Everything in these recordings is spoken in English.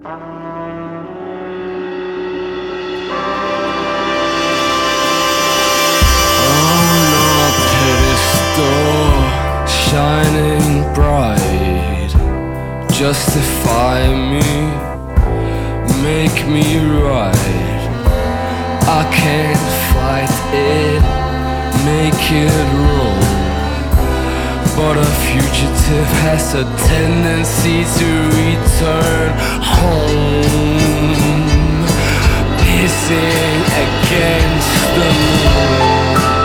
On a pedestal, shining bright, justify me, make me right. I can't fight it, make it wrong. But a fugitive has a tendency to return home, pissing against the moon.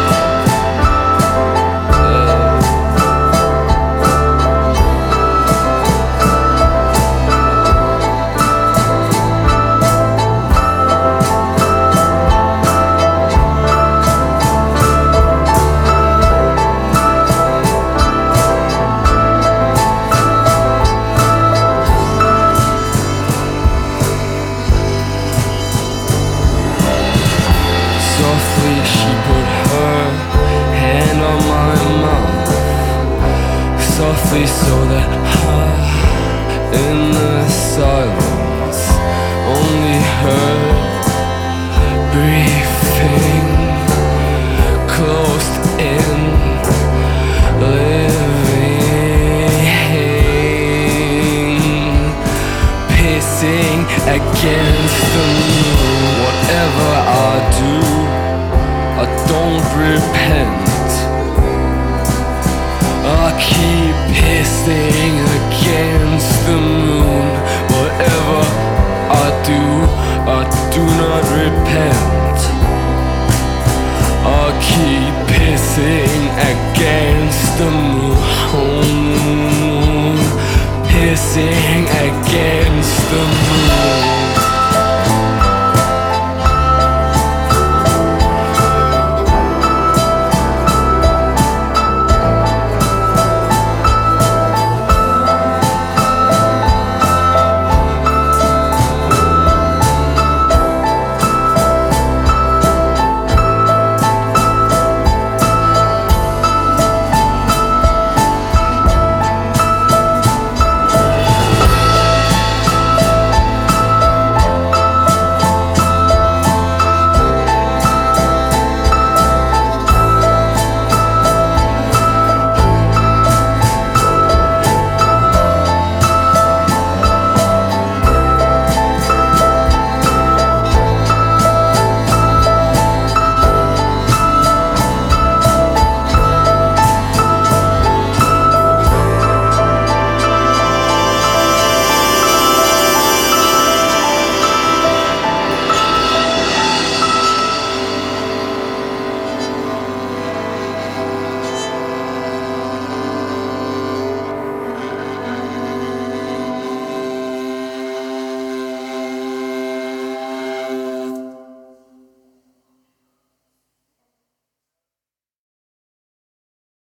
Softly she put her hand on my mouth, softly so that in the silence only her breathing.